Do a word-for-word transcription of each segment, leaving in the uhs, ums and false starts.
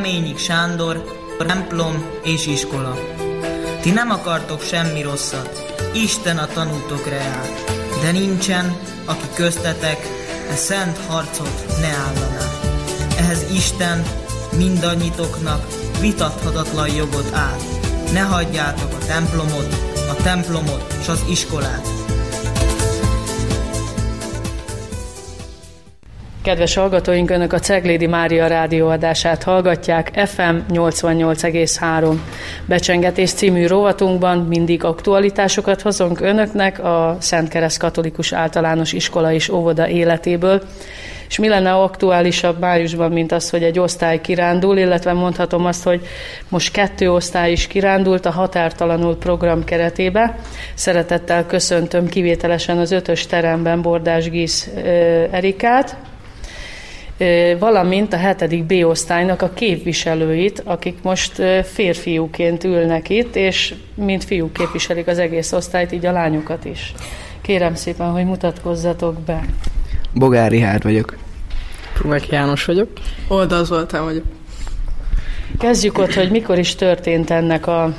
Reményik Sándor, templom és iskola. Ti nem akartok semmi rosszat, Isten a tanútokra áll, de nincsen, aki köztetek e szent harcot ne állaná. Ehhez Isten mindannyiitoknak vitathatatlan jogot áll. Ne hagyjátok a templomot, a templomot s az iskolát. Kedves hallgatóink, Önök a Ceglédi Mária rádióadását hallgatják ef em nyolcvannyolc egész három Becsengetés című rovatunkban mindig aktualitásokat hozunk Önöknek a Szent Kereszt Katolikus Általános Iskola és Óvoda életéből. És mi lenne aktuálisabb májusban, mint az, hogy egy osztály kirándul, illetve mondhatom azt, hogy most kettő osztály is kirándult a Határtalanul program keretébe. Szeretettel köszöntöm kivételesen az ötös teremben Bordás Gisz Erikát, valamint a hetedik B osztálynak a képviselőit, akik most férfiúként ülnek itt, és mint fiúk képviselik az egész osztályt, így a lányokat is. Kérem szépen, hogy mutatkozzatok be. Bogár Rihárd vagyok. Prumák János vagyok. Oldal Zoltán vagyok. Kezdjük ott, hogy mikor is történt ennek a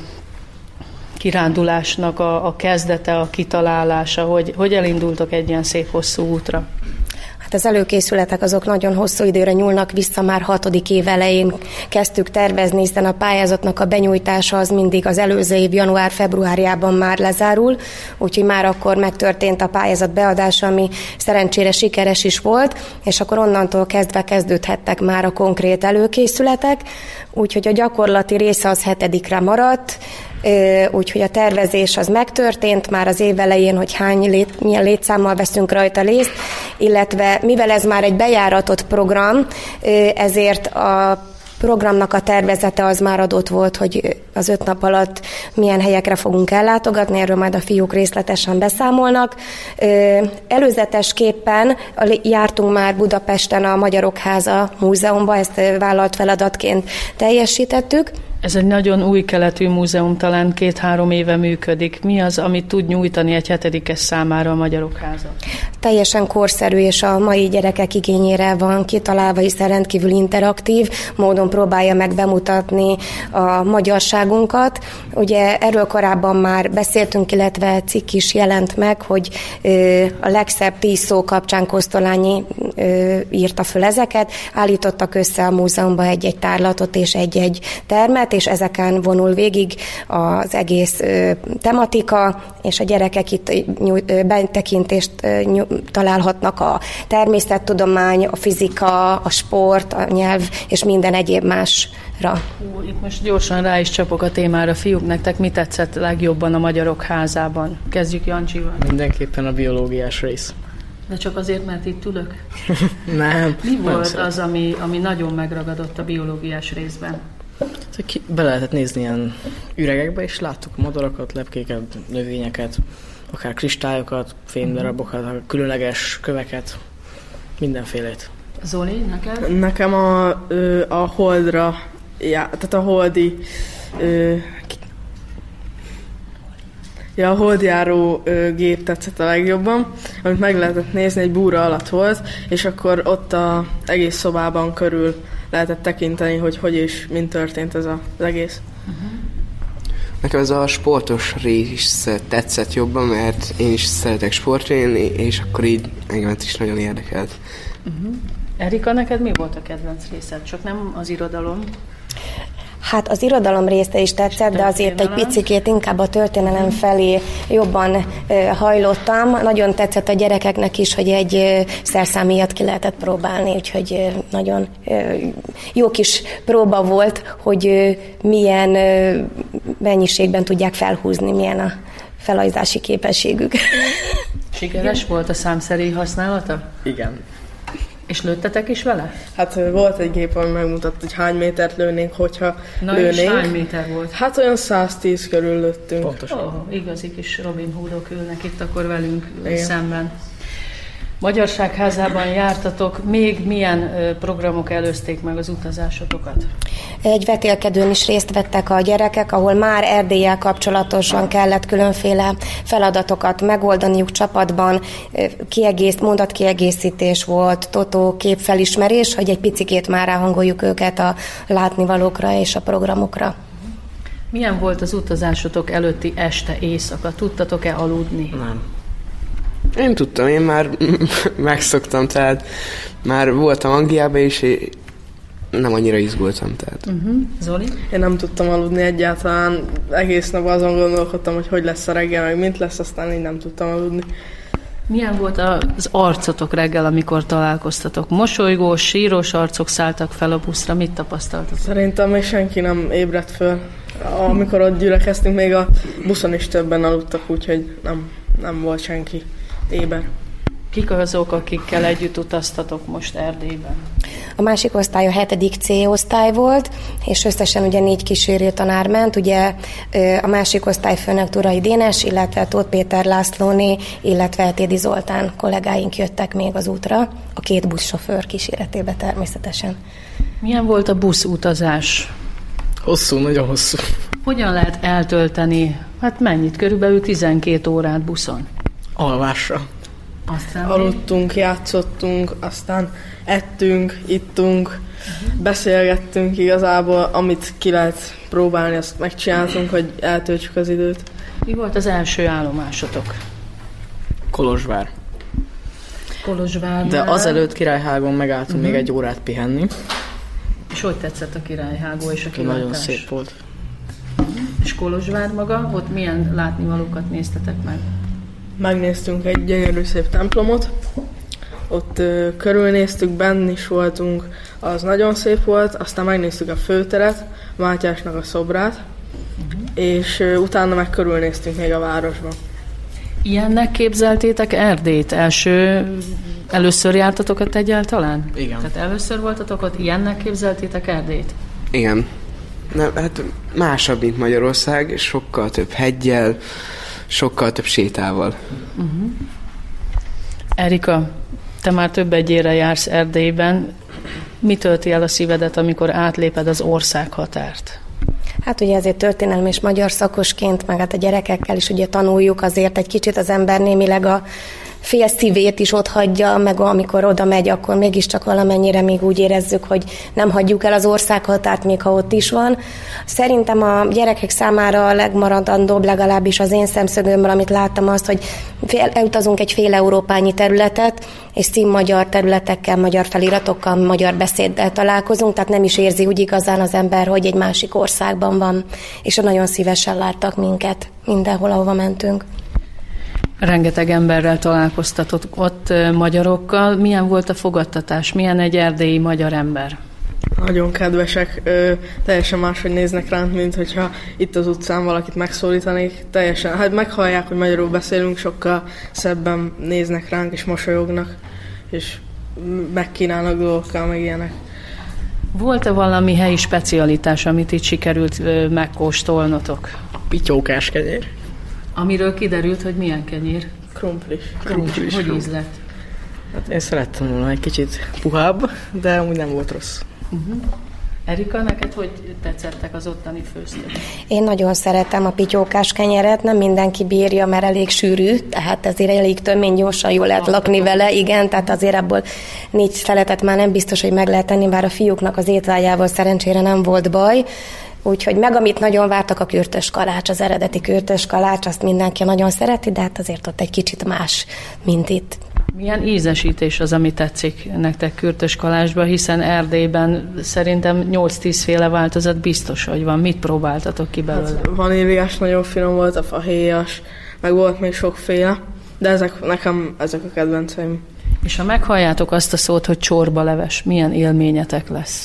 kirándulásnak a, a kezdete, a kitalálása, hogy, hogy elindultok egy ilyen szép hosszú útra? Az előkészületek azok nagyon hosszú időre nyúlnak vissza, már hatodik év elején kezdtük tervezni, hiszen a pályázatnak a benyújtása az mindig az előző év január-februárjában már lezárul, úgyhogy már akkor megtörtént a pályázat beadása, ami szerencsére sikeres is volt, és akkor onnantól kezdve kezdődhettek már a konkrét előkészületek, úgyhogy a gyakorlati része az hetedikre maradt, úgyhogy a tervezés az megtörtént már az év elején, hogy hány lét, milyen létszámmal veszünk rajta részt, illetve mivel ez már egy bejáratott program, ezért a programnak a tervezete az már adott volt, hogy az öt nap alatt milyen helyekre fogunk ellátogatni, erről majd a fiúk részletesen beszámolnak. Előzetesképpen jártunk már Budapesten a Magyarok Háza múzeumba, ezt vállalt feladatként teljesítettük. Ez egy nagyon új keletű múzeum, talán két-három éve működik. Mi az, amit tud nyújtani egy hetedikes számára a Magyarok Háza? Teljesen korszerű, és a mai gyerekek igényére van kitalálva, hiszen rendkívül interaktív módon próbálja meg bemutatni a magyarságunkat. Ugye erről korábban már beszéltünk, illetve cikk is jelent meg, hogy a legszebb tíz szó kapcsán Kosztolányi írta föl ezeket, állítottak össze a múzeumban egy-egy tárlatot és egy-egy termet, és ezeken vonul végig az egész ö, tematika, és a gyerekek itt nyújt, betekintést nyújt, találhatnak a természettudomány, a fizika, a sport, a nyelv, és minden egyéb másra. Ú, itt most gyorsan rá is csapok a témára. Fiúk, nektek mi tetszett legjobban a Magyarok Házában? Kezdjük Jancsival. Mindenképpen a biológiás rész. De csak azért, mert itt ülök? Nem. Mi volt szeret. az, ami, ami nagyon megragadott a biológiás részben? Be lehetett nézni ilyen üregekbe, és láttuk madarakat, lepkéket, növényeket, akár kristályokat, fémdarabokat, különleges köveket, mindenfélét. Zoli, neked? Nekem a, a holdra, já, tehát a holdi, ö, ja, a holdjáró ö, gép tetszett a legjobban, amit meg lehetett nézni, egy búra alatt volt, és akkor ott az egész szobában körül lehetett tekinteni, hogy hogy és mint történt ez az egész. Uh-huh. Nekem ez a sportos rész tetszett jobban, mert én is szeretek sportolni, és akkor így engemet is nagyon érdekelt. Uh-huh. Erika, neked mi volt a kedvenc részed? Csak nem az irodalom? Hát az irodalom része is tetszett, de azért egy picikét inkább a történelem felé jobban hajlottam. Nagyon tetszett a gyerekeknek is, hogy egy szerszámíjat ki lehetett próbálni, úgyhogy nagyon jó kis próba volt, hogy milyen mennyiségben tudják felhúzni, milyen a felajzási képességük. Sikeres volt a számszeri használata? Igen. És lőttetek is vele? Hát volt egy gép, ami megmutatta, hogy hány métert lőnénk, hogyha Na lőnénk. és hány méter volt? Hát olyan száztíz körül lőttünk. Pontosan. Oh, igazi kis Robin Hoodok ülnek itt akkor velünk Igen. szemben. Magyarságházában jártatok, még milyen programok előzték meg az utazásotokat? Egy vetélkedőn is részt vettek a gyerekek, ahol már Erdéllyel kapcsolatosan kellett különféle feladatokat megoldaniuk csapatban, kiegész, mondatkiegészítés volt, totó, képfelismerés, hogy egy picikét már ráhangoljuk őket a látnivalókra és a programokra. Milyen volt az utazásotok előtti este, éjszaka? Tudtatok-e aludni? Nem. Én tudtam, én már megszoktam, tehát már voltam Angliában is, és nem annyira izgultam. Tehát. Uh-huh. Zoli? Én nem tudtam aludni egyáltalán, egész nap azon gondolkodtam, hogy hogy lesz a reggel, meg mint lesz, aztán így nem tudtam aludni. Milyen volt az arcotok reggel, amikor találkoztatok? Mosolygós, síros arcok szálltak fel a buszra, mit tapasztaltatok? Szerintem még senki nem ébredt föl. Amikor ott gyülekeztünk, még a buszon is többen aludtak, úgyhogy nem, nem volt senki éber. Kik azok, akikkel együtt utaztatok most Erdélyben? A másik osztály a hetedik C osztály volt, és összesen ugye négy kísérő tanár ment, ugye a másik osztály főnök Turai Dénes, illetve Tóth Péter Lászlóné, illetve Tédi Zoltán kollégáink jöttek még az útra, a két buszsofőr kíséretébe természetesen. Milyen volt a buszutazás? Hosszú, nagyon hosszú. Hogyan lehet eltölteni, hát mennyit, körülbelül tizenkét órát buszon? Alvásra. Aztán aludtunk, játszottunk, aztán ettünk, ittunk, uh-huh. beszélgettünk igazából, amit ki lehet próbálni, azt megcsináltunk, hogy eltöltsük az időt. Mi volt az első állomásotok? Kolozsvár. Kolozsvár. De azelőtt Királyhágon megálltunk uh-huh. még egy órát pihenni. És hogy tetszett a Királyhágó és a kilátás? Nagyon szép volt. Uh-huh. És Kolozsvár maga, ott milyen látnivalókat néztetek meg? Megnéztünk egy gyönyörű szép templomot, ott ö, körülnéztük, benn is voltunk, az nagyon szép volt, aztán megnéztük a főteret, Mátyásnak a szobrát, uh-huh. és ö, utána meg körülnéztünk még a városban. Ilyennek képzeltétek Erdélyt? Első, először jártatok ott egyáltalán? Igen. Tehát először voltatok ott, ilyennek képzeltétek Erdélyt? Igen. Na, hát másabb, mint Magyarország, sokkal több heggyel, sokkal több sétával. Uh-huh. Erika, te már több egyére jársz Erdélyben. Mi tölti el a szívedet, amikor átléped az országhatárt? Hát ugye azért történelmi és magyar szakosként, meg hát a gyerekekkel is ugye tanuljuk, azért egy kicsit az ember némileg a fél szívét is ott hagyja, meg amikor oda megy, akkor mégiscsak valamennyire még úgy érezzük, hogy nem hagyjuk el az országhatárt, még ha ott is van. Szerintem a gyerekek számára a legmaradandóbb, legalábbis az én szemszögömből, amit láttam, azt, hogy fél, elutazunk egy fél európányi területet, és színmagyar területekkel, magyar feliratokkal, magyar beszéddel találkozunk, tehát nem is érzi úgy igazán az ember, hogy egy másik országban van, és nagyon szívesen láttak minket mindenhol, ahova mentünk. Rengeteg emberrel találkoztatott ott, magyarokkal. Milyen volt a fogadtatás? Milyen egy erdélyi magyar ember? Nagyon kedvesek, ö, teljesen máshogy néznek ránk, mint hogyha itt az utcán valakit megszólítanék. Teljesen, hát meghallják, hogy magyarul beszélünk, sokkal szebben néznek ránk és mosolyognak, és megkínálnak dolgokkal, meg ilyenek. Volt-e valami helyi specialitás, amit itt sikerült ö, megkóstolnotok? Pityókás kenyér. Amiről kiderült, hogy milyen kenyér? Krumplis. Krumplis. Hogy ízlett? Hát én szerettem volna egy kicsit puhább, de amúgy nem volt rossz. Uh-huh. Erika, neked hogy tetszettek az ottani főztök? Én nagyon szeretem a pityókás kenyeret, nem mindenki bírja, mert elég sűrű, tehát ezért elég tömény, gyorsan jól lehet lakni vele, igen, tehát azért abból négy szeletet már nem biztos, hogy meg lehet tenni, bár a fiúknak az étvágyával szerencsére nem volt baj. Úgyhogy meg, amit nagyon vártak, a kürtös kalács, az eredeti kürtös kalács, azt mindenki nagyon szereti, de hát azért ott egy kicsit más, mint itt. Milyen ízesítés az, ami tetszik nektek kürtös kalácsba, hiszen Erdélyben szerintem nyolc-tíz féle változat biztos, hogy van. Mit próbáltatok ki belőle? Hát vaníliás nagyon finom volt, a fahéjas, meg volt még sokféle, de ezek, nekem ezek a kedvenceim. És ha meghalljátok azt a szót, hogy csorbaleves, milyen élményetek lesz?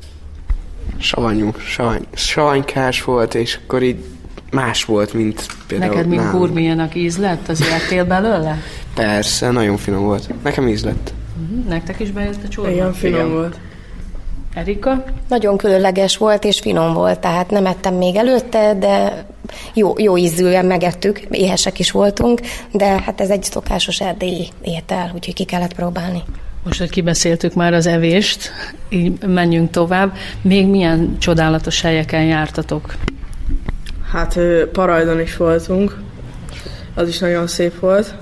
Savanyú, savany, savanykás volt, és akkor így más volt, mint például neked, mint nálunk. gurméjának íz lett? Az értél belőle? Persze, nagyon finom volt. Nekem íz lett. Uh-huh. Nektek is bejött a csorba? Igen, finom Igen. volt. Erika? Nagyon különleges volt és finom volt, tehát nem ettem még előtte, de jó, jó ízűen megettük, éhesek is voltunk, de hát ez egy szokásos erdélyi étel, úgyhogy ki kellett próbálni. Most, hogy kibeszéltük már az evést, így menjünk tovább. Még milyen csodálatos helyeken jártatok? Hát Parajdon is voltunk, az is nagyon szép volt.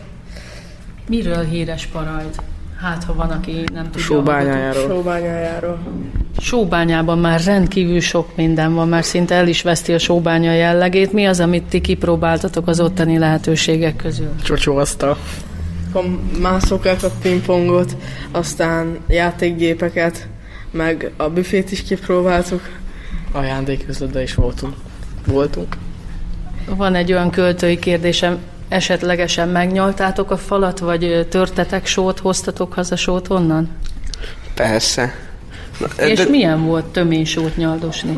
Miről híres Parajd? Hát, ha van, aki nem tudja. Sóbányájáról. Sóbányájáról. Sóbányában már rendkívül sok minden van, már szinte el is veszti a sóbánya jellegét. Mi az, amit ti kipróbáltatok az ottani lehetőségek közül? Csocsóasztal. Mászókákat, pingpongot, aztán játékgépeket, meg a büfét is kipróbáltuk. Ajándéküzletben is voltunk. voltunk. Van egy olyan költői kérdésem, esetlegesen megnyaltátok a falat, vagy törtetek sót, hoztatok haza sót onnan? Persze. Na, és de... milyen volt tömény sót nyaldosni?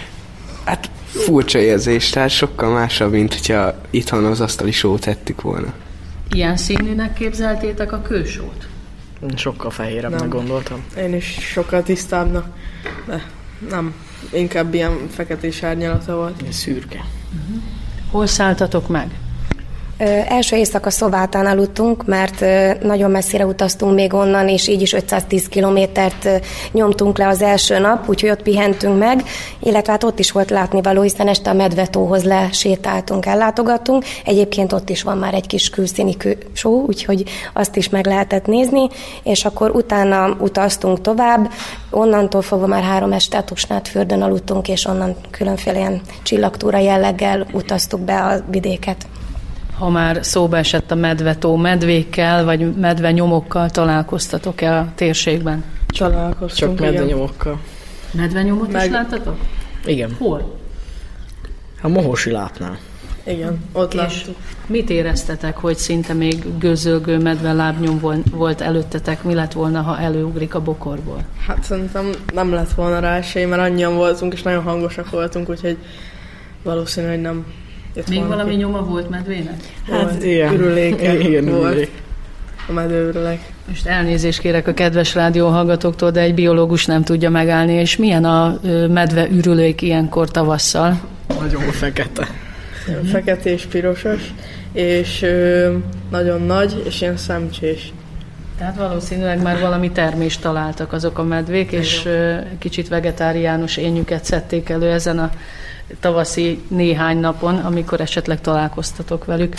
Hát furcsa érzés, tehát sokkal másabb, mint hogyha itthon az asztali sót ettük volna. Ilyen színűnek képzeltétek a kősót? Sokkal fehérebbnek gondoltam. Én is sokkal tisztábbnak, de nem. Inkább ilyen feketés árnyalata volt. Ilyen szürke. Uh-huh. Hol szálltatok meg? Ö, első éjszaka Szovátán aludtunk, mert ö, nagyon messzire utaztunk még onnan, és így is ötszáztíz kilométert ö, nyomtunk le az első nap, úgyhogy ott pihentünk meg, illetve hát ott is volt látnivaló, hiszen este a Medvetóhoz lesétáltunk, ellátogattunk. Egyébként ott is van már egy kis külszíni só, úgyhogy azt is meg lehetett nézni, és akkor utána utaztunk tovább, onnantól fogva már három este a Tusnádfürdőn aludtunk, és onnan különféle ilyen csillagtúra jelleggel utaztuk be a vidéket. Ha már szóba esett a Medvetó, medvékkel vagy medvenyomokkal találkoztatok-e a térségben? Találkoztunk, csak medvenyomokkal. Medvenyomot Meg... is láttatok? Igen. Hol? A Mohosi lápnál. Igen, ott és láttuk. Mit éreztetek, hogy szinte még gőzölgő medvelábnyom volt előttetek? Mi lett volna, ha előugrik a bokorból? Hát szerintem nem lett volna rá esély, mert annyian voltunk, és nagyon hangosak voltunk, úgyhogy valószínű, hogy nem. Még valami ki. Nyoma volt medvének? Hát volt. Igen. Ürüléke igen, volt. Ürülék. A medőürülék. Most elnézést kérek a kedves rádióhallgatóktól, de egy biológus nem tudja megállni, és milyen a medve ürülék ilyenkor tavasszal? Nagyon fekete. Mm-hmm. Feketés, pirosos, és ö, nagyon nagy, és ilyen szemcsés. Tehát valószínűleg már valami termést találtak azok a medvék, igen. És ö, kicsit vegetáriánus énjüket szedték elő ezen a tavaszi néhány napon, amikor esetleg találkoztatok velük.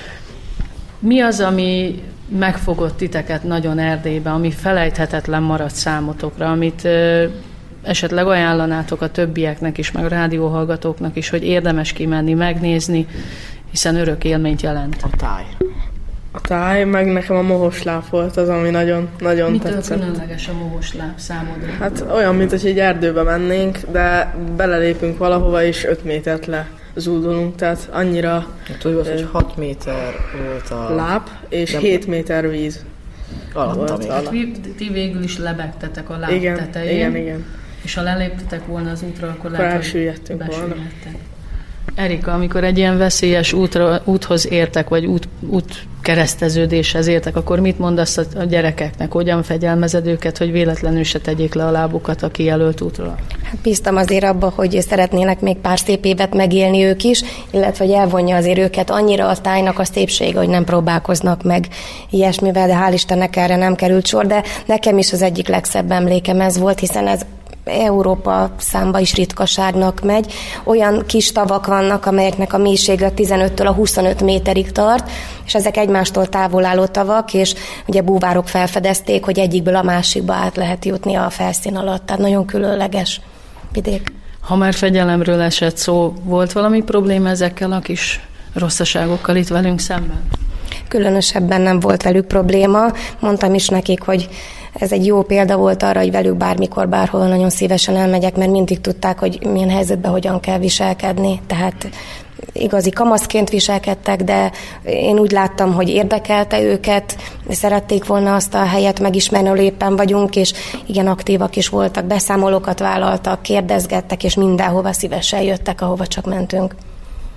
Mi az, ami megfogott titeket nagyon Erdélyben, ami felejthetetlen maradt számotokra, amit ö, esetleg ajánlanátok a többieknek is, meg a rádióhallgatóknak is, hogy érdemes kimenni, megnézni, hiszen örök élményt jelent. A táj. A táj, meg nekem a mohosláb volt az, ami nagyon, nagyon mitől tetszett. Mitől különleges a mohosláb számodra? Hát olyan, mint hogy egy erdőbe mennénk, de belelépünk valahova, és öt métert lezúdulunk, tehát annyira... Hát úgy volt, hogy hat méter volt a... láb, és hét méter víz. Alatt, hát ti végül is lebegtetek a láb igen, tetején. Igen, igen. És ha leléptetek volna az útra, akkor lehet, hogy elsüllyedtünk volna. Erika, amikor egy ilyen veszélyes útra, úthoz értek, vagy út, út kereszteződéshez értek, akkor mit mondasz a gyerekeknek? Hogyan fegyelmezed őket, hogy véletlenül se tegyék le a lábukat a kijelölt útra? Hát bíztam azért abba, hogy szeretnének még pár szép évet megélni ők is, illetve hogy elvonja azért őket annyira a tájnak a szépsége, hogy nem próbálkoznak meg ilyesmivel, de hál' Istennek erre nem került sor, de nekem is az egyik legszebb emlékem ez volt, hiszen ez Európa számba is ritkaságnak megy. Olyan kis tavak vannak, amelyeknek a mélysége tizenöttől a huszonöt méterig tart, és ezek egymástól távol álló tavak, és ugye búvárok felfedezték, hogy egyikből a másikba át lehet jutni a felszín alatt. Tehát nagyon különleges vidék. Ha már fegyelemről esett szó, volt valami probléma ezekkel a kis rosszaságokkal itt velünk szemben? Különösebben nem volt velük probléma. Mondtam is nekik, hogy ez egy jó példa volt arra, hogy velük bármikor, bárhol nagyon szívesen elmegyek, mert mindig tudták, hogy milyen helyzetben hogyan kell viselkedni. Tehát igazi kamaszként viselkedtek, de én úgy láttam, hogy érdekelte őket, szerették volna azt a helyet megismerni, ahol éppen vagyunk, és igen, aktívak is voltak, beszámolókat vállaltak, kérdezgettek, és mindenhova szívesen jöttek, ahova csak mentünk.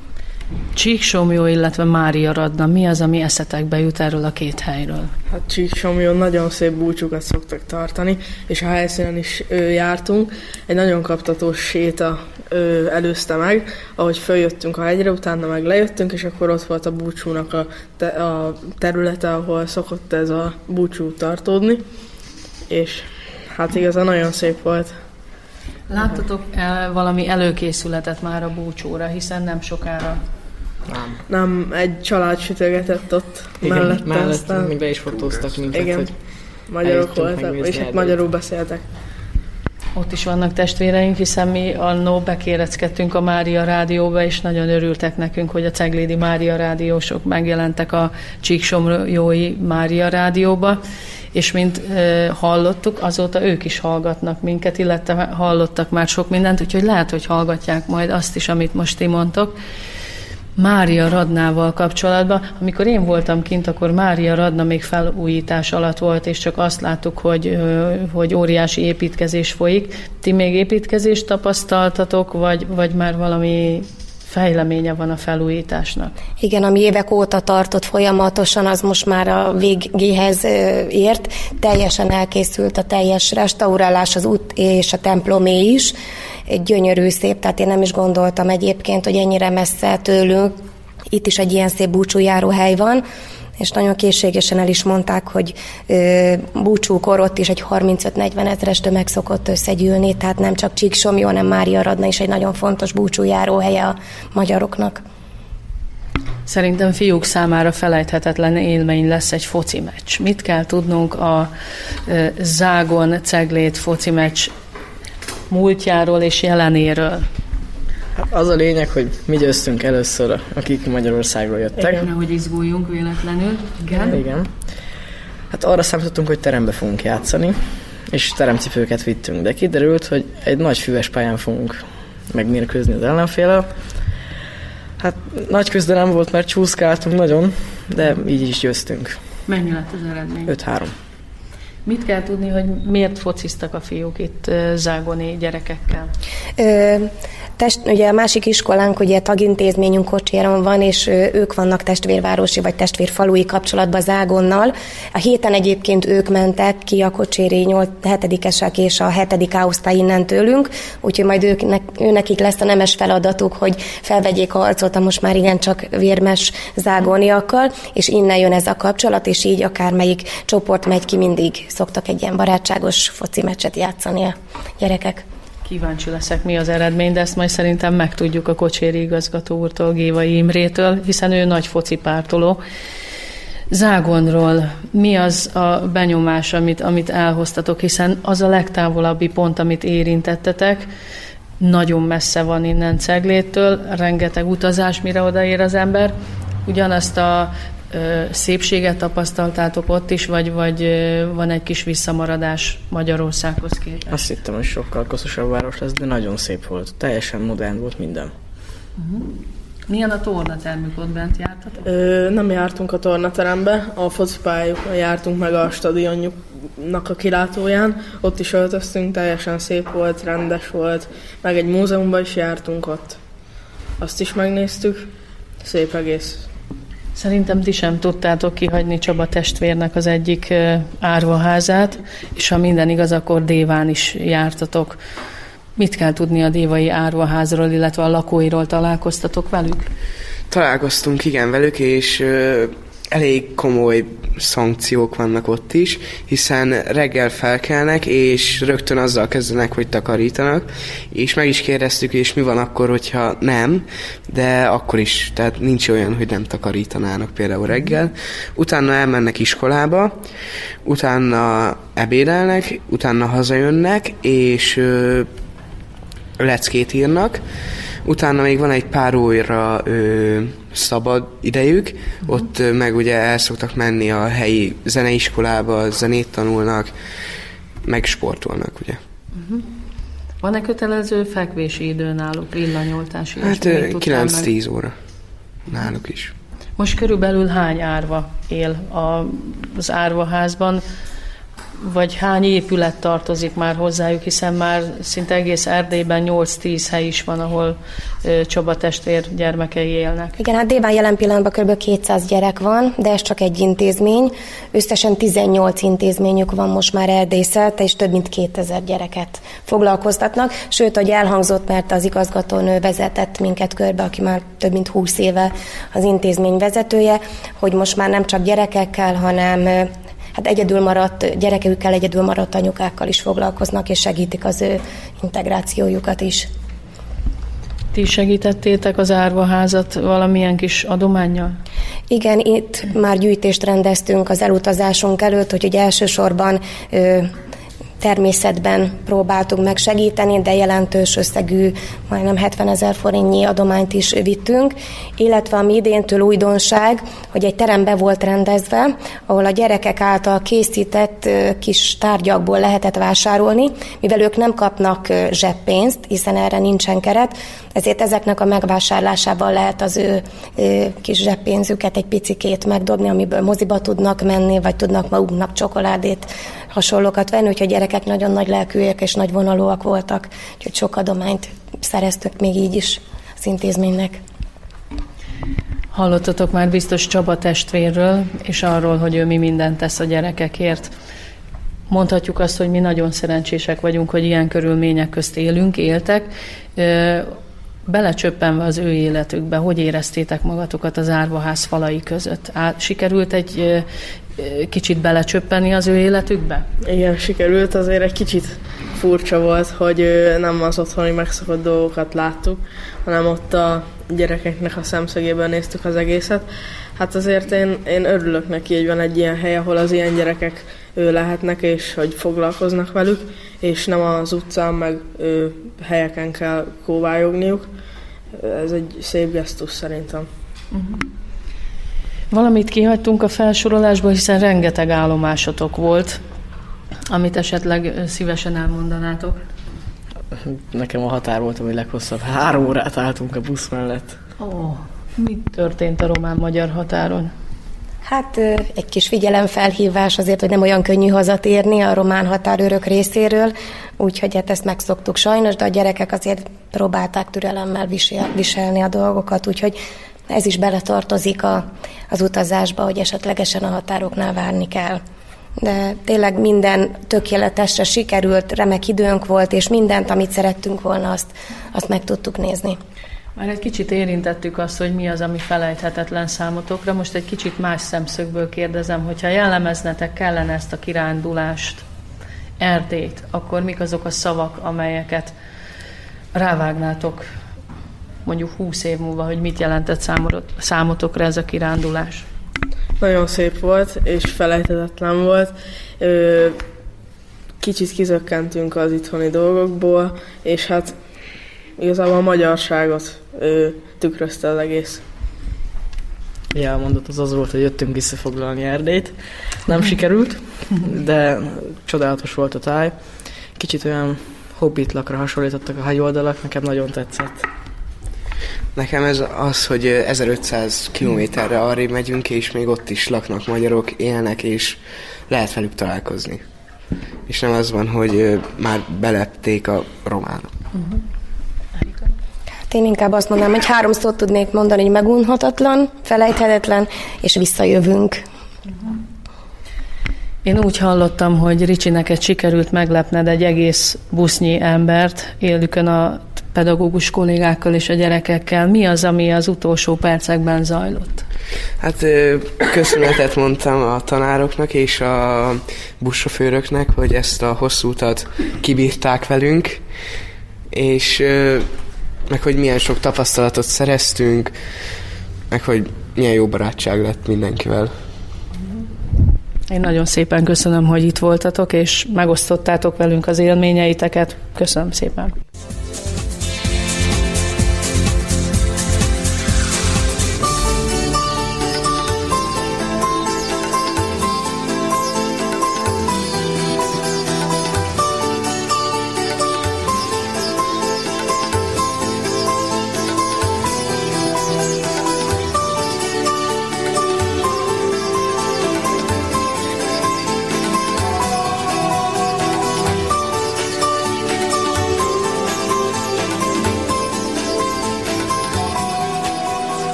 Csíksomlyó, illetve Mária Radna. Mi az, ami eszetekbe jut erről a két helyről? Hát Csíksomlyón nagyon szép búcsúkat szoktak tartani, és a helyszínen is ö, jártunk. Egy nagyon kaptatós séta ö, előzte meg, ahogy följöttünk a hegyre, utána meg lejöttünk, és akkor ott volt a búcsúnak a, te, a területe, ahol szokott ez a búcsú tartódni, és hát igazán nagyon szép volt. Láttatok el valami előkészületet már a búcsúra, hiszen nem sokára. Nem. Nem, egy család sütögetett ott Igen, mellette. mellett Aztán... még be is fotóztak minket, Igen, hogy magyarok voltak, és hát magyarul beszéltek. Ott is vannak testvéreink, hiszen mi annó bekéreckedtünk a Mária Rádióba, és nagyon örültek nekünk, hogy a Ceglédi Mária Rádiósok megjelentek a Csíksomlyói Mária Rádióba, és mint e, hallottuk, azóta ők is hallgatnak minket, illetve hallottak már sok mindent, úgyhogy lehet, hogy hallgatják majd azt is, amit most ti mondtok. Mária Radnával kapcsolatban, amikor én voltam kint, akkor Mária Radna még felújítás alatt volt, és csak azt láttuk, hogy, hogy óriási építkezés folyik. Ti még építkezést tapasztaltatok, vagy, vagy már valami fejleménye van a felújításnak? Igen, ami évek óta tartott folyamatosan, az most már a végéhez ért. Teljesen elkészült a teljes restaurálás, az út és a templomé is. Egy gyönyörű, szép, tehát én nem is gondoltam egyébként, hogy ennyire messze tőlünk. Itt is egy ilyen szép búcsújáróhely van, és nagyon készségesen el is mondták, hogy ö, búcsúkor ott is egy harmincöt-negyven ezres tömeg szokott összegyűlni, tehát nem csak Csíksomlyó, hanem Mária Radna is egy nagyon fontos búcsújáróhelye a magyaroknak. Szerintem fiúk számára felejthetetlen élmény lesz egy foci meccs. Mit kell tudnunk a ö, Zágon Ceglét foci meccs múltjáról és jelenéről? Hát az a lényeg, hogy mi győztünk először, akik Magyarországról jöttek. Igen, nehogy izguljunk véletlenül. Igen. Igen. Hát arra számítottunk, hogy terembe fogunk játszani, és teremcipőket vittünk, de kiderült, hogy egy nagy füves pályán fogunk megmérkőzni az ellenféllel. Hát nagy küzdelem volt, mert csúszkáltunk nagyon, de így is győztünk. Mennyi lett az eredmény? öt három. Mit kell tudni, hogy miért fociztak a fiúk itt zágoni gyerekekkel? Ö, test, ugye a másik iskolánk, ugye tagintézményünk Kocséron van, és ők vannak testvérvárosi vagy testvérfalui kapcsolatban Zágonnal. A héten egyébként ők mentek ki a kocséri hetedikesek és a hetedik A-osztály innen tőlünk, úgyhogy majd őknek, őnekik lesz a nemes feladatuk, hogy felvegyék a harcot a most már igencsak vérmes zágoniakkal, és innen jön ez a kapcsolat, és így akármelyik csoport megy ki, mindig szoktak egy ilyen barátságos foci meccset játszani a gyerekek. Kíváncsi leszek, mi az eredmény, de ezt majd szerintem megtudjuk a kocséri igazgató úrtól, Gévai Imrétől, hiszen ő nagy focipártoló. Zágonról mi az a benyomás, amit, amit elhoztatok, hiszen az a legtávolabbi pont, amit érintettetek, nagyon messze van innen Cegléttől, rengeteg utazás, mire odaér az ember. Ugyanazt a szépséget tapasztaltátok ott is, vagy, vagy van egy kis visszamaradás Magyarországhoz képest? Azt hittem, hogy sokkal koszosabb város lesz, de nagyon szép volt. Teljesen modern volt minden. Uh-huh. Milyen a tornatermük, ott bent jártatok? Ö, nem jártunk a tornaterembe, a focipályukon jártunk meg a stadionjuknak a kilátóján. Ott is öltöztünk, teljesen szép volt, rendes volt, meg egy múzeumban is jártunk ott. Azt is megnéztük, szép egész. Szerintem ti sem tudtátok kihagyni Csaba testvérnek az egyik árvaházát, és ha minden igaz, akkor Déván is jártatok. Mit kell tudni a dévai árvaházról, illetve a lakóiról? Találkoztatok velük? Találkoztunk, igen, velük, és ö, elég komoly szankciók vannak ott is, hiszen reggel felkelnek, és rögtön azzal kezdenek, hogy takarítanak, és meg is kérdeztük, és mi van akkor, hogyha nem, de akkor is, tehát nincs olyan, hogy nem takarítanának például reggel. Utána elmennek iskolába, utána ebédelnek, utána hazajönnek, és ö, leckét írnak, utána még van egy pár óra ö, szabad idejük, uh-huh. Ott ö, meg ugye el szoktak menni a helyi zeneiskolába, zenét tanulnak, meg sportolnak, ugye. Uh-huh. Van-e kötelező fekvési idő náluk, villanyoltási? Hát kilenc-tíz óra náluk is. Most körülbelül hány árva él az árvaházban? vagy hány épület tartozik már hozzájuk, hiszen már szinte egész Erdélyben nyolc-tíz hely is van, ahol Csaba testvér gyermekei élnek. Igen, hát Déván jelen pillanatban kb. kétszáz gyerek van, de ez csak egy intézmény. Összesen tizennyolc intézményük van most már Erdély szerte, és több mint kétezer gyereket foglalkoztatnak. Sőt, hogy elhangzott, mert az igazgatónő vezetett minket körbe, aki már több mint húsz éve az intézmény vezetője, hogy most már nem csak gyerekekkel, hanem hát egyedül maradt gyerekekkel, egyedül maradt anyukákkal is foglalkoznak, és segítik az ő integrációjukat is. Ti segítettétek az árvaházat valamilyen kis adománnyal? Igen, itt már gyűjtést rendeztünk az elutazásunk előtt, hogy elsősorban ö, természetben próbáltunk meg segíteni, de jelentős összegű, majdnem hetvenezer forintnyi adományt is vittünk, illetve ami idéntől újdonság, hogy egy terem be volt rendezve, ahol a gyerekek által készített kis tárgyakból lehetett vásárolni, mivel ők nem kapnak zseppénzt, hiszen erre nincsen keret, ezért ezeknek a megvásárlásával lehet az ő kis zseppénzüket egy picikét megdobni, amiből moziba tudnak menni, vagy tudnak maguknak csokoládét, hasonlókat venni, úgyhogy a gyerekek nagyon nagy lelkűek és nagy vonalúak voltak, úgyhogy sok adományt szereztük még így is az intézménynek. Hallottatok már biztos Csaba testvérről, és arról, hogy ő mi mindent tesz a gyerekekért. Mondhatjuk azt, hogy mi nagyon szerencsések vagyunk, hogy ilyen körülmények közt élünk, éltek. Belecsöppenve az ő életükbe, hogy éreztétek magatokat az árvaház falai között? Á, sikerült egy kicsit belecsöppenni az ő életükbe? Igen, sikerült, azért egy kicsit furcsa volt, hogy nem az otthoni megszokott dolgokat láttuk, hanem ott a gyerekeknek a szemszögében néztük az egészet. Hát azért én, én örülök neki, hogy van egy ilyen hely, ahol az ilyen gyerekek ő lehetnek, és hogy foglalkoznak velük, és nem az utcán, meg ő, helyeken kell kóvályogniuk. Ez egy szép gesztus szerintem. Uh-huh. Valamit kihagytunk a felsorolásból, hiszen rengeteg állomásotok volt, amit esetleg szívesen elmondanátok. Nekem a határ volt, ami leghosszabb. Három órát álltunk a busz mellett. Ó, oh, mi történt a román-magyar határon? Hát egy kis figyelemfelhívás azért, hogy nem olyan könnyű hazatérni a román határőrök részéről, úgyhogy hát ezt megszoktuk sajnos, de a gyerekek azért próbálták türelemmel visel, viselni a dolgokat, úgyhogy ez is beletartozik a, az utazásba, hogy esetlegesen a határoknál várni kell. De tényleg minden tökéletesre sikerült, remek időnk volt, és mindent, amit szerettünk volna, azt, azt meg tudtuk nézni. Már egy kicsit érintettük azt, hogy mi az, ami felejthetetlen számotokra. Most egy kicsit más szemszögből kérdezem, hogyha jellemeznetek kellene ezt a kirándulást, Erdélyt, akkor mik azok a szavak, amelyeket rávágnátok mondjuk húsz év múlva, hogy mit jelentett számotokra ez a kirándulás? Nagyon szép volt, és felejthetetlen volt. Kicsit kizökkentünk az itthoni dolgokból, és hát igazából a magyarságot tükrözte az egész. Elmondott az az volt, hogy jöttünk visszafoglalni Erdélyt. Nem sikerült, de csodálatos volt a táj. Kicsit olyan hobbitlakra hasonlítottak a hegyoldalak, nekem nagyon tetszett. Nekem ez az, hogy ezerötszáz kilométerre arrébb megyünk, és még ott is laknak magyarok, élnek, és lehet velük találkozni. És nem az van, hogy már belepték a románok. Uh-huh. Hát én inkább azt mondanám, hogy három szót tudnék mondani, hogy megunhatatlan, felejthetetlen, és visszajövünk. Uh-huh. Én úgy hallottam, hogy Ricsi, neked sikerült meglepned egy egész busznyi embert, élükön a pedagógus kollégákkal és a gyerekekkel. Mi az, ami az utolsó percekben zajlott? Hát köszönetet mondtam a tanároknak és a buszsofőröknek, hogy ezt a hosszú utat kibírták velünk, és meg hogy milyen sok tapasztalatot szereztünk, meg hogy milyen jó barátság lett mindenkivel. Én nagyon szépen köszönöm, hogy itt voltatok, és megosztottátok velünk az élményeiteket. Köszönöm szépen.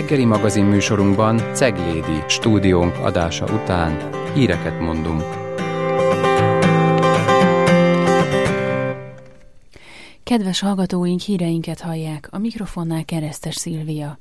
reggeli magazin műsorunkban Ceglédi stúdiónk adása után híreket mondunk. Kedves hallgatóink, híreinket hallják, a mikrofonnál Keresztes Szilvia.